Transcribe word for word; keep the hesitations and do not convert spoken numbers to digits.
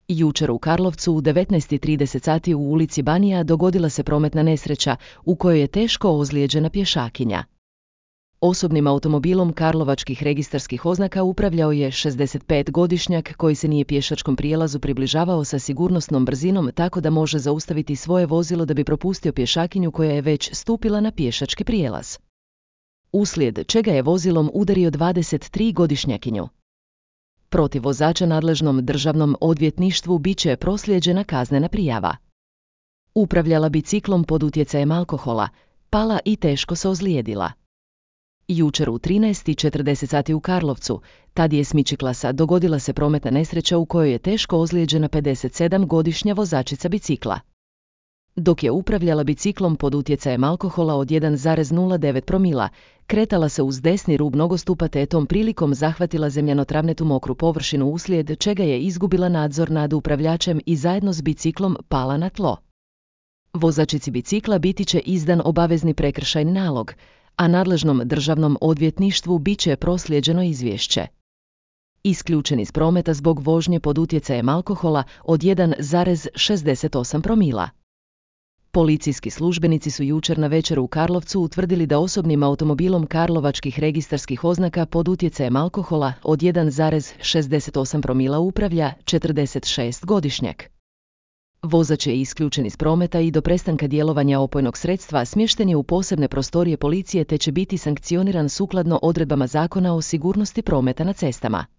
Jučer u Karlovcu u devetnaest i trideset sati u ulici Banija dogodila se prometna nesreća u kojoj je teško ozlijeđena pješakinja. Osobnim automobilom karlovačkih registarskih oznaka upravljao je šezdesetpetgodišnjak koji se nije pješačkom prijelazu približavao sa sigurnosnom brzinom tako da može zaustaviti svoje vozilo da bi propustio pješakinju koja je već stupila na pješački prijelaz. Uslijed čega je vozilom udario dvadesettrigodišnjakinju. Protiv vozača nadležnom državnom odvjetništvu bit će proslijeđena kaznena prijava. Upravljala biciklom pod utjecajem alkohola, pala i teško se ozlijedila. Jučer u trinaest i četrdeset sati u Karlovcu, tad je s Mičiklasa, dogodila se prometna nesreća u kojoj je teško ozlijeđena pedesetsedamgodišnja vozačica bicikla. Dok je upravljala biciklom pod utjecajem alkohola od jedan zarez nula devet promila, kretala se uz desni rub nogostupa te tom prilikom zahvatila zemljano-travnetu mokru površinu uslijed čega je izgubila nadzor nad upravljačem i zajedno s biciklom pala na tlo. Vozačici bicikla biti će izdan obavezni prekršajni nalog, a nadležnom državnom odvjetništvu bit će proslijeđeno izvješće. Isključen iz prometa zbog vožnje pod utjecajem alkohola od jedan zarez šezdeset osam promila. Policijski službenici su jučer navečer u Karlovcu utvrdili da osobnim automobilom karlovačkih registarskih oznaka pod utjecajem alkohola od jedan zarez šezdeset osam promila upravlja četrdesetšestgodišnjak. Vozač je isključen iz prometa i do prestanka djelovanja opojnog sredstva smješten je u posebne prostorije policije te će biti sankcioniran sukladno odredbama Zakona o sigurnosti prometa na cestama.